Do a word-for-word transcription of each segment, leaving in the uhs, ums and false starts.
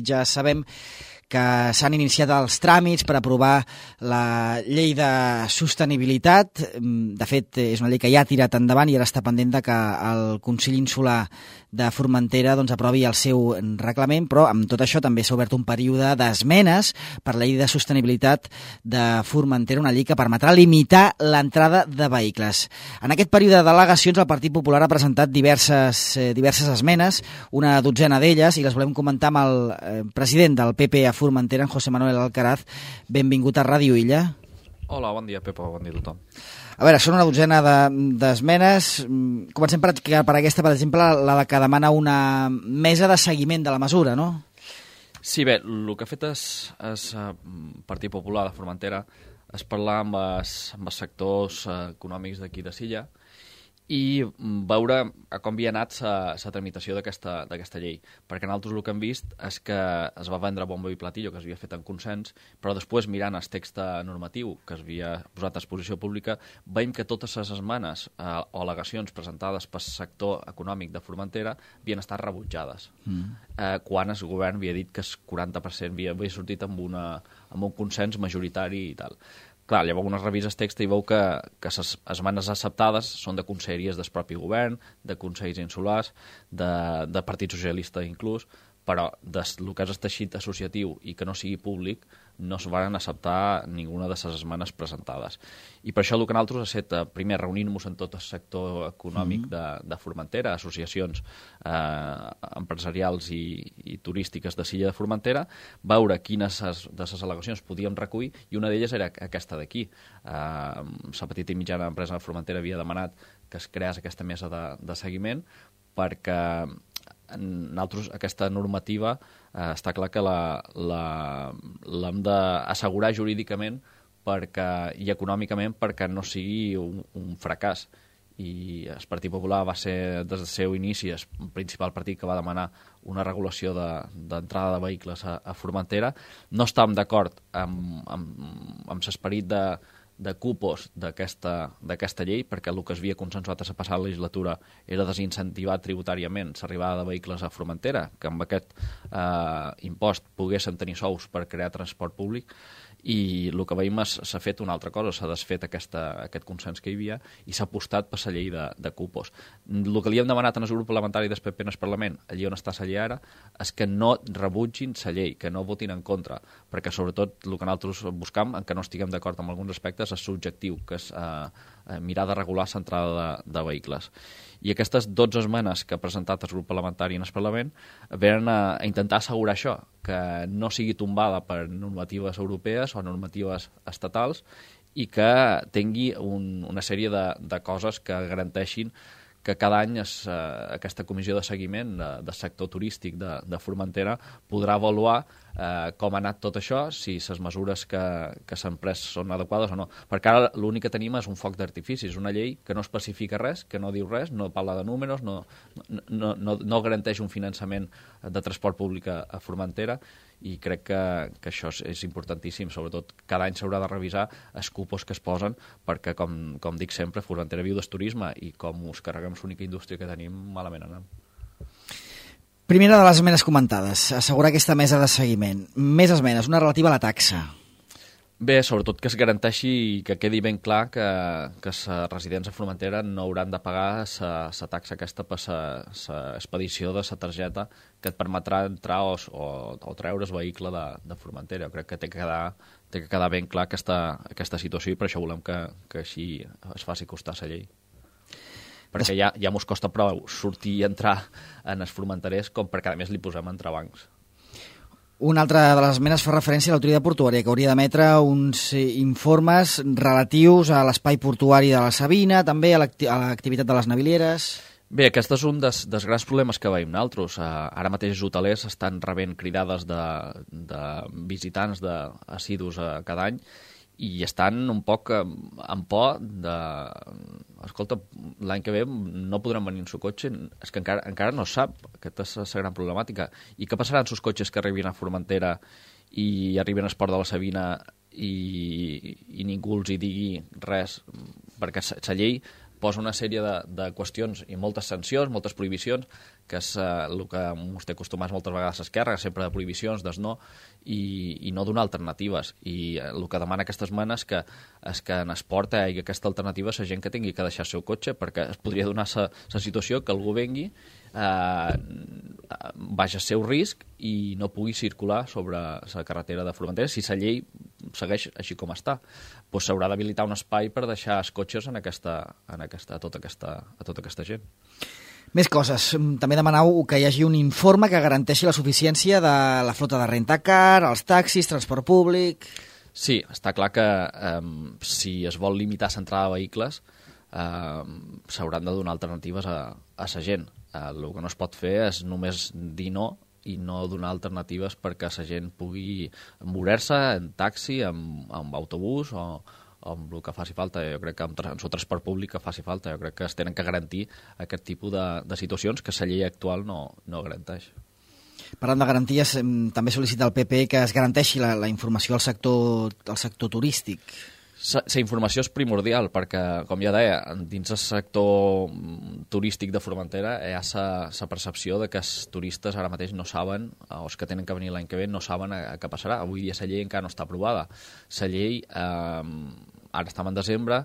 ja sabem que s'han iniciat els tràmits per aprovar la llei de sostenibilitat. De fet, és una llei que ja ha tirat endavant i ara està pendent de que el Consell Insular de Formentera doncs, aprovi el seu reglament, però amb tot això també s'ha obert un període d'esmenes per la llei de sostenibilitat de Formentera, una llei que permetrà limitar l'entrada de vehicles. En aquest període de delegacions el Partit Popular ha presentat diverses, eh, diverses esmenes, una dotzena d'elles, i les volem comentar amb el eh, president del P P a Formentera, en José Manuel Alcaraz. Benvingut a Ràdio Illa. Hola, bon dia, Pepa, bon dia a tothom. A veure, són una dotzena d'esmenes. De, comencem per, per aquesta, per exemple, la que demana una mesa de seguiment de la mesura, no? Sí, bé, el que ha fet és, és Partit Popular de Formentera és parlar amb els, amb els sectors econòmics d'aquí de Silla i veure com havia anat la tramitació d'aquesta llei. Perquè nosaltres el que hem vist és que es va vendre bombo i platillo, que es havia fet en consens, però després, mirant el text normatiu que es havia posat a exposició pública, veiem que totes les esmenes eh, o al·legacions presentades pel sector econòmic de Formentera havien estat rebutjades. Mm. Eh, quan el govern havia dit que el quaranta per cent havia, havia sortit amb, una, amb un consens majoritari i tal. Clar, llavors unes revises text i veu que, que les esmenes acceptades són de conselleries del propi govern, de consells insulars, de, de Partit Socialista inclús, però des el que és el teixit associatiu i que no sigui públic no es van acceptar ninguna de les esmenes presentades. I per això el que nosaltres ha estat, primer, reunint-nos en tot el sector econòmic de, de Formentera, associacions eh, empresarials i, i turístiques de Silla de Formentera, veure quines de les al·legacions podíem recollir, i una d'elles era aquesta d'aquí. Eh, la petita i mitjana empresa de Formentera havia demanat que es creés aquesta mesa de, de seguiment perquè nosaltres aquesta normativa eh, està clar que l'hem d'assegurar jurídicament perquè, i econòmicament perquè no sigui un, un fracàs. I el Partit Popular va ser des del seu inici el principal partit que va demanar una regulació d'entrada de, de vehicles a, a Formentera. No estàvem d'acord amb, amb, amb l'esperit de de cupos d'aquesta llei, perquè el que es havia consensuat a la passada legislatura era desincentivar tributàriament l'arribada de vehicles a Formentera, que amb aquest eh, impost poguessin tenir sous per crear transport públic, i el que veiem s'ha fet una altra cosa, s'ha desfet aquesta, aquest consens que hi havia i s'ha apostat per la llei de, de cupos. El que li hem demanat en el grup parlamentari del P P en el Parlament, allí on està la llei ara, és que no rebutgin la llei, que no votin en contra, perquè sobretot el que nosaltres buscam, en què no estiguem d'acord amb alguns aspectes, és l'objectiu, que és eh, mirar de regular l'entrada de, de vehicles. I aquestes dotze esmenes que ha presentat el grup parlamentari en el Parlament venen a, a intentar assegurar això, que no sigui tombada per normatives europees o normatives estatals i que tingui un, una sèrie de, de coses que garanteixin que cada any es, eh, aquesta comissió de seguiment de, del sector turístic de, de Formentera podrà avaluar eh, com ha anat tot això, si les mesures que, que s'han pres són adequades o no. Perquè ara l'únic que tenim és un foc d'artifici, és una llei que no especifica res, que no diu res, no parla de números, no, no, no, no garanteix un finançament de transport públic a, a Formentera, i crec que, que això és, és importantíssim. Sobretot cada any s'haurà de revisar els cupos que es posen, perquè com, com dic sempre, Formentera viu del turisme i com us carreguem l'única indústria que tenim, malament anem. Primera de les esmenes comentades, assegurar aquesta mesa de seguiment. Més esmenes, una relativa a la taxa. Bé, sobretot que es garanteixi i que quedi ben clar que, que les residents a Formentera no hauran de pagar la taxa aquesta per l'expedició de la targeta que et permetrà entrar o, o, o treure el vehicle de, de Formentera. Jo crec que té que quedar, té que quedar ben clar aquesta, aquesta situació i per això volem que, que així es faci costar la llei. Perquè ja, ja mos costa prou sortir i entrar en els formenterers com perquè a més li posem entrebancs. Una altra de les esmenes fa referència a l'autoritat portuària, que hauria d'emetre uns informes relatius a l'espai portuari de la Sabina, també a l'activitat de les navilieres. Bé, aquest és un dels, dels grans problemes que veiem nosaltres. Ara mateix els hotelers estan rebent cridades de, de visitants de, assidus cada any i estan un poc en por de... Escolta, l'any que ve no podran venir en su cotxe, és que encara, encara no sap, aquesta és la gran problemàtica. I què passarà amb sus cotxes que arribin a Formentera i arriben al port de la Sabina i, i ningú els hi digui res? Perquè la llei posa una sèrie de, de qüestions i moltes sancions, moltes prohibicions, que és eh, el que ens té acostumats moltes vegades a l'esquerra, sempre de prohibicions, des no, i, i no donar alternatives. I el que demana aquesta esmena és que, és que en esport hi hagi aquesta alternativa a la gent que tingui que deixar el seu cotxe, perquè es podria donar la situació que algú vengui, eh, vagi a seu risc i no pugui circular sobre la carretera de Formentera si la llei segueix així com està. Pues s'haurà d'habilitar un espai per deixar els cotxes en aquesta, en aquesta, a, tota aquesta, a tota aquesta gent. Més coses. També demanau que hi hagi un informe que garanteixi la suficiència de la flota de rentacar, els taxis, transport públic... Sí, està clar que eh, si es vol limitar l'entrada de vehicles eh, s'hauran de donar alternatives a, a la gent. Eh, el que no es pot fer és només dir no i no donar alternatives perquè la gent pugui moure-se en taxi, en, en autobús o, o amb el que faci falta. Jo crec que en, en el transport públic que faci falta. Jo crec que es tenen que garantir aquest tipus de, de situacions que la llei actual no, no garanteix. Parlant de garanties, també sol·licita el P P que es garanteixi la, la informació al sector, al sector turístic. La informació és primordial perquè, com ja deia, dins el sector turístic de Formentera hi ha la percepció de que els turistes ara mateix no saben, o els que tenen que venir l'any que ve no saben a, a què passarà. Avui dia la llei encara no està aprovada. La llei, eh, ara estem en desembre,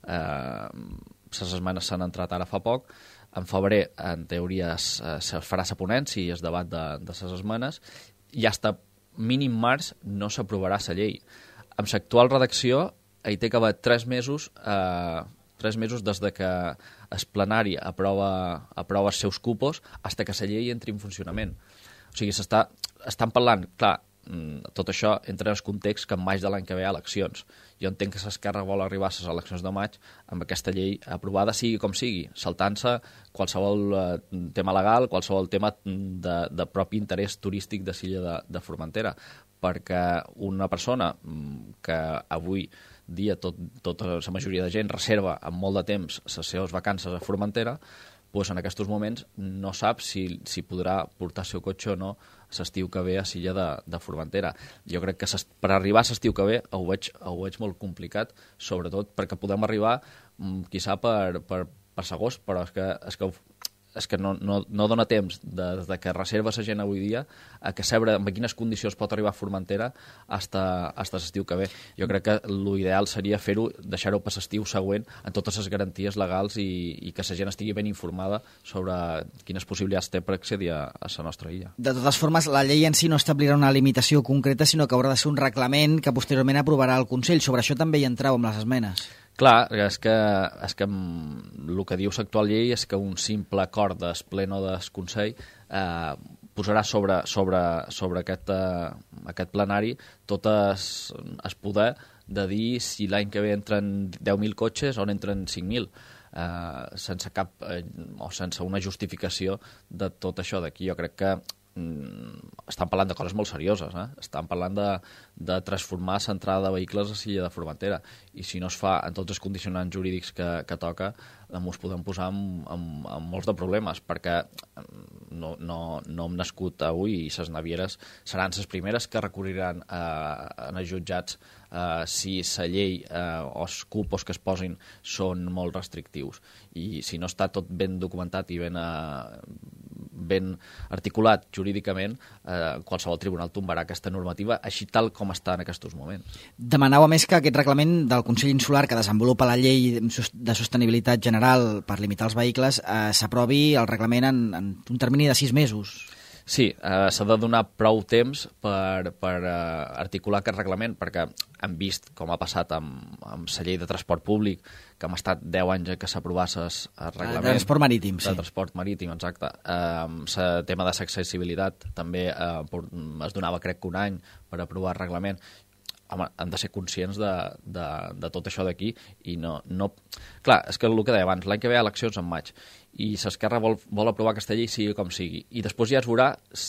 eh, les esmenes s'han entrat ara fa poc, en febrer, en teoria, es, es farà la ponència i es debat de, de les esmenes, i fins a mínim març no s'aprovarà la llei. Amb l'actual redacció, hi té que haver tres mesos, eh, tres mesos des de que el plenari aprova, aprova els seus cupos fins que la llei entri en funcionament. O sigui, s'està, estan parlant, clar, tot això entra en el context que en maig de l'any que ve hi ha eleccions. Jo entenc que l'Esquerra vol arribar a les eleccions de maig amb aquesta llei aprovada, sigui com sigui, saltant-se qualsevol eh, tema legal, qualsevol tema de, de propi interès turístic de l'illa de, de Formentera, perquè una persona que avui dia tot, tota la majoria de gent reserva amb molt de temps les seves vacances a Formentera, pues en aquests moments no sap si, si podrà portar el seu cotxe o no l'estiu que ve a l'illa de, de Formentera. Jo crec que per arribar a l'estiu que ve ho veig, ho veig molt complicat, sobretot perquè podem arribar, quizà per, per, per l'agost, però és que, és que és que no, no, no dona temps de, de que reserva la gent avui dia a que saber en quines condicions pot arribar a Formentera fins a l'estiu que ve. Jo crec que l'ideal seria fer-ho, deixar-ho per l'estiu següent amb totes les garanties legals i, i que la gent estigui ben informada sobre quines possibilitats té per accedir a, a la nostra illa. De totes formes, la llei en si no establirà una limitació concreta, sinó que haurà de ser un reglament que posteriorment aprovarà el Consell. Sobre això també hi entrau amb les esmenes. Clar, és que, és que el que diu l'actual llei és que un simple acord del pleno del Consell eh, posarà sobre, sobre, sobre aquest, eh, aquest plenari tot es, es poder de dir si l'any que ve entren deu mil cotxes o n'entren cinc mil. Eh, sense cap eh, o sense una justificació de tot això d'aquí. Jo crec que estan parlant de coses molt serioses, eh? Estan parlant de, de transformar l'entrada de vehicles a l'illa de Formentera, i si no es fa en tots els condicionants jurídics que, que toca, ens podem posar amb, amb, amb molts de problemes, perquè no, no, no hem nascut avui i les navieres seran les primeres que recorriran eh, en els jutjats eh, si la llei eh, o els cupos que es posin són molt restrictius, i si no està tot ben documentat i ben eh, ben articulat jurídicament, eh, qualsevol tribunal tombarà aquesta normativa així tal com està en aquests moments. Demanava més que aquest reglament del Consell Insular que desenvolupa la llei de sostenibilitat general per limitar els vehicles eh, s'aprovi el reglament en, en un termini de sis mesos. Sí, eh, s'ha de donar prou temps per, per eh, articular aquest reglament, perquè hem vist com ha passat amb, amb la llei de transport públic, que hem estat deu anys que s'aprovés el reglament. De transport marítim, sí. De transport marítim, exacte. El eh, tema de l'accessibilitat també eh, es donava, crec que un any per aprovar el reglament. Home, hem de ser conscients de, de, de tot això d'aquí i no, no... Clar, és que el que deia abans, l'any que ve hi ha eleccions en maig i s'Esquerra vol, vol aprovar aquesta llei sigui com sigui. I després ja es veurà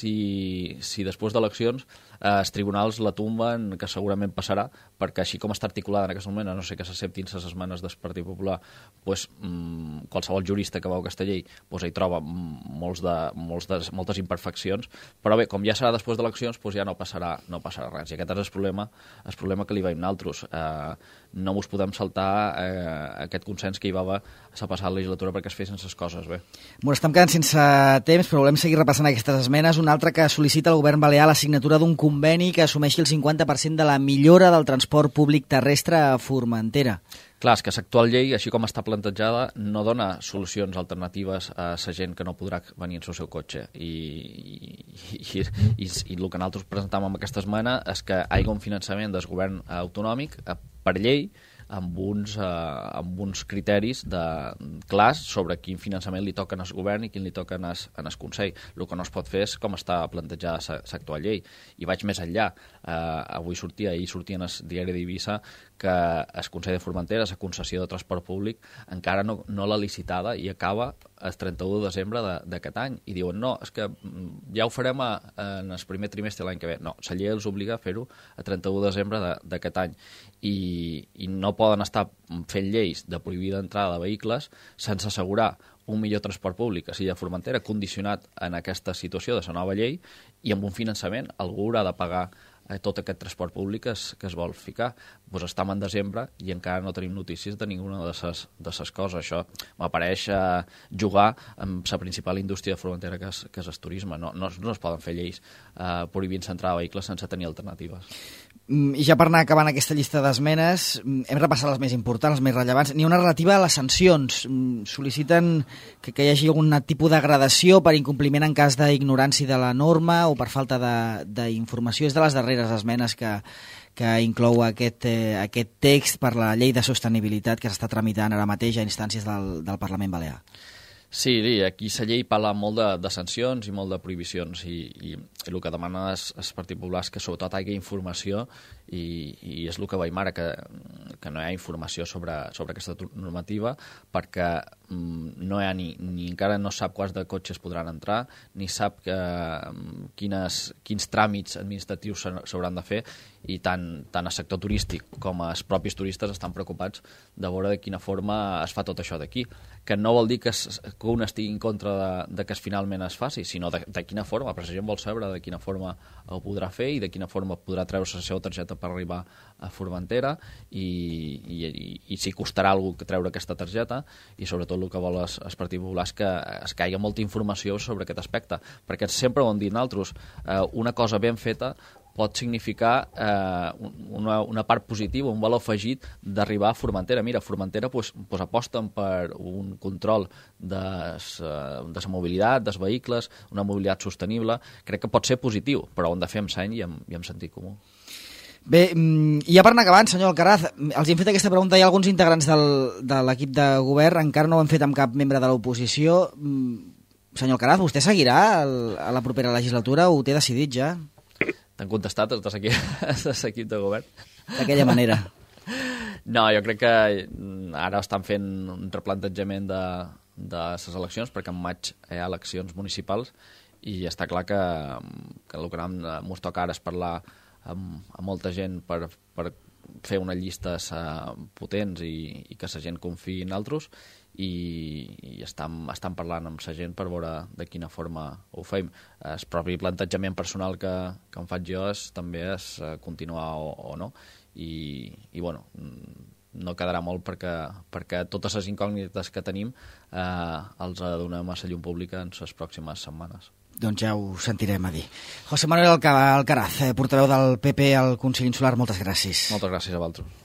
si, si després d'eleccions eh, els tribunals la tomben, que segurament passarà, perquè així com està articulada en aquest moment, a no sé que s'acceptin les esmenes del Partit Popular, pues, mmm, qualsevol jurista que veu aquesta llei pues, hi troba molts de, molts de, moltes imperfeccions, però bé, com ja serà després d'eleccions, pues, ja no passarà, no passarà res. I aquest és el problema, el problema que li veiem nosaltres. Eh, no us podem saltar eh, aquest consens que hi va haver a la passada legislatura perquè es fessin les coses bé. Bueno, estem quedant sense temps, però volem seguir repassant aquestes esmenes. Una altra que sol·licita al govern balear la signatura d'un conveni que assumeixi el cinquanta per cent de la millora del transport públic terrestre a Formentera. Clar, és que l'actual llei, així com està plantejada, no dona solucions alternatives a la gent que no podrà venir en el seu cotxe. I, i, i, i, i el que nosaltres presentàvem amb aquesta esmena és que hi hagi un finançament del govern autonòmic per llei, amb uns, eh, amb uns criteris de, clars sobre quin finançament li toquen al govern i quin li toquen al, al Consell. El que no es pot fer és com està plantejada l'actual llei. I vaig més enllà. Eh, avui sortia, ahir sortia en el diari d'Eivissa que el Consell de Formentera, la concessió de transport públic, encara no, no l'ha licitada i acaba el trenta-u de desembre d'aquest any. I diuen, no, és que ja ho farem a, en el primer trimestre l'any que ve. No, la llei els obliga a fer-ho a trenta-u de desembre d'aquest any. I, i no poden estar fent lleis de prohibir d'entrada de vehicles sense assegurar un millor transport públic a Silla de Formentera condicionat en aquesta situació de la nova llei i amb un finançament algú haurà de pagar eh, tot aquest transport públic que es, que es vol ficar. Pues estem en desembre i encara no tenim notícies de ninguna de ses, de ses coses. Això m'apareix eh, jugar amb la principal indústria de Formentera que és, que és el turisme. No, no, no es poden fer lleis eh, prohibint entrar a vehicles sense tenir alternatives. I ja per anar acabant aquesta llista d'esmenes, hem repassat les més importants, les més rellevants. N'hi ha una relativa a les sancions. Sol·liciten que, que hi hagi algun tipus de gradació per incompliment en cas d'ignorància de la norma o per falta d'informació. És de les darreres esmenes que, que inclou aquest, eh, aquest text per la llei de sostenibilitat que s'està tramitant ara mateix a instàncies del, del Parlament Balear. Sí, aquí la llei parla molt de, de sancions i molt de prohibicions i, i, i el que demana el Partit Popular és que sobretot hi hagi informació i, i és el que veiem ara, que, que no hi ha informació sobre, sobre aquesta normativa perquè mm, no hi ha ni, ni encara no sap quants de cotxes podran entrar, ni sap que, quines, quins tràmits administratius s'hauran de fer i tant, tant el sector turístic com els propis turistes estan preocupats de veure de quina forma es fa tot això d'aquí, que no vol dir que, es, que un estigui en contra de, de que es finalment es faci, sinó de, de quina forma, però la gent vol saber de quina forma ho podrà fer i de quina forma podrà treure la seva targeta per arribar a Formentera i, i, i, i si costarà alguna cosa treure aquesta targeta i sobretot el que vol el, el Partit Popular és que es caigui molta informació sobre aquest aspecte, perquè sempre ho hem dit nosaltres, eh, una cosa ben feta pot significar eh, una, una part positiva, un valor afegit d'arribar a Formentera. Mira, a Formentera pues, pues aposten per un control de la mobilitat, dels vehicles, una mobilitat sostenible. Crec que pot ser positiu, però ho hem de fer amb seny i amb, i amb sentit comú. Bé, i ja per anar acabant, senyor Alcaraz, els hem fet aquesta pregunta, hi ha alguns integrants del, de l'equip de govern, encara no ho han fet amb cap membre de l'oposició. Senyor Alcaraz, vostè seguirà el, a la propera legislatura o ho té decidit ja? T'han contestat els de l'equip de govern? D'aquella manera. No, jo crec que ara estan fent un replantejament de, de les eleccions, perquè en maig hi ha eleccions municipals i està clar que, que el que ens toca ara és parlar amb, amb molta gent per, per fer unes llistes uh, potents i, i que la gent confiï en altres i, i estan, estan parlant amb la gent per veure de quina forma ho fem. El propi plantejament personal que, que em faig jo és també és uh, continuar o, o no i, i bueno, no quedarà molt perquè, perquè totes les incògnites que tenim eh, els donem a la llum pública en les pròximes setmanes. Doncs ja ho sentirem a dir. José Manuel Alcaraz, portaveu del P P al Consell Insular, moltes gràcies. Moltes gràcies a vosaltres.